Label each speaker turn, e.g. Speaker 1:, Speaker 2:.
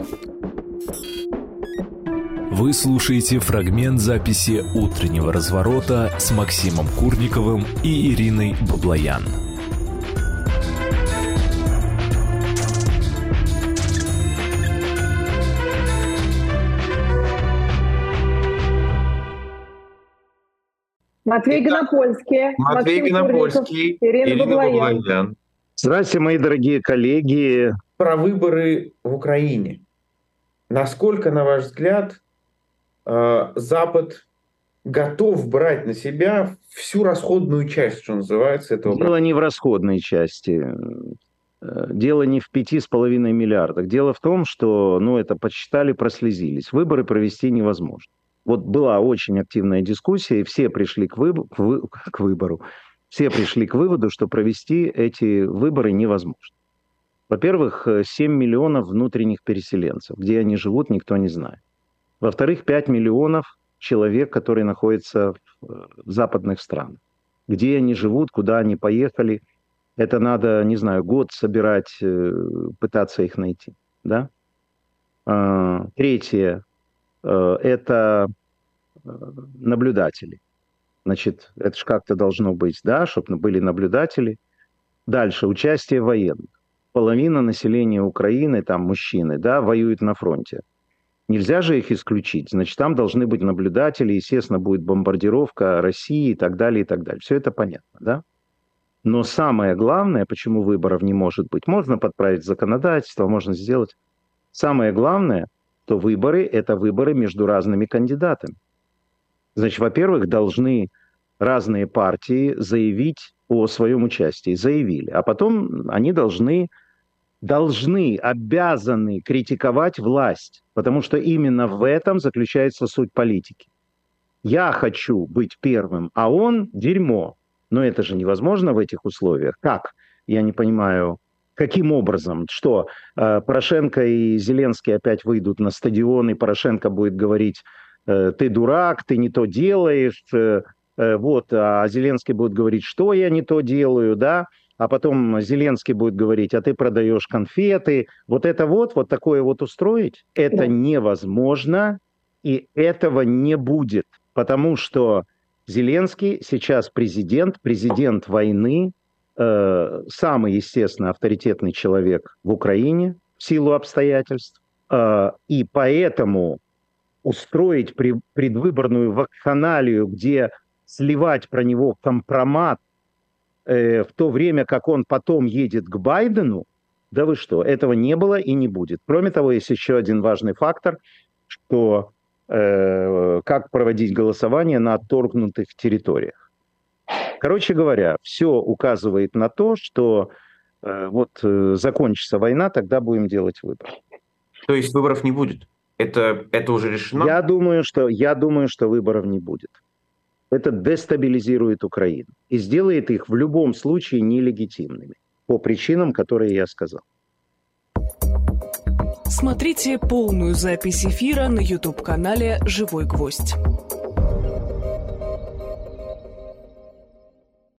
Speaker 1: Вы слушаете фрагмент записи «Утреннего разворота» с Максимом Курниковым и Ириной Баблоян.
Speaker 2: Матвей Гонопольский,
Speaker 3: Максим Курников, Ирина Баблоян.
Speaker 4: Здравствуйте, мои дорогие коллеги.
Speaker 3: Про выборы в Украине. Насколько, на ваш взгляд, Запад готов брать на себя всю расходную часть, что называется, этого?
Speaker 4: Дело не в расходной части. Дело не в 5,5 миллиардах. Дело в том, что, это подсчитали, прослезились. Выборы провести невозможно. Вот была очень активная дискуссия, и все пришли к выбору. Все пришли к выводу, что провести эти выборы невозможно. Во-первых, 7 миллионов внутренних переселенцев. Где они живут, никто не знает. Во-вторых, 5 миллионов человек, которые находятся в западных странах. Где они живут, куда они поехали, это надо, не знаю, год собирать, пытаться их найти. Да? Третье, это наблюдатели. Значит, это же как-то должно быть, да, чтобы были наблюдатели. Дальше, участие военных. Половина населения Украины, там мужчины, да, воюют на фронте. Нельзя же их исключить. Значит, там должны быть наблюдатели, естественно, будет бомбардировка России и так далее, и так далее. Все это понятно, да? Но самое главное, почему выборов не может быть, можно подправить законодательство, можно сделать. Самое главное, что выборы – это выборы между разными кандидатами. Значит, во-первых, должны разные партии заявить о своем участии. Заявили. А потом они обязаны критиковать власть, потому что именно в этом заключается суть политики. Я хочу быть первым, а он – дерьмо. Но это же невозможно в этих условиях. Как? Я не понимаю, каким образом? Что, Порошенко и Зеленский опять выйдут на стадион, и Порошенко будет говорить: ты дурак, ты не то делаешь, а Зеленский будет говорить, что я не то делаю, да? А потом Зеленский будет говорить: а ты продаешь конфеты. Вот такое устроить, это невозможно, и этого не будет. Потому что Зеленский сейчас президент войны, самый, естественно, авторитетный человек в Украине в силу обстоятельств. И поэтому устроить предвыборную вакханалию, где сливать про него компромат, в то время как он потом едет к Байдену, да вы что, этого не было и не будет. Кроме того, есть еще один важный фактор, что как проводить голосование на отторгнутых территориях. Короче говоря, все указывает на то, что закончится война, тогда будем делать выборы.
Speaker 3: То есть выборов не будет? Это уже решено?
Speaker 4: Я думаю, что выборов не будет. Это дестабилизирует Украину и сделает их в любом случае нелегитимными по причинам, которые я сказал.
Speaker 5: Смотрите полную запись эфира на YouTube-канале «Живой гвоздь».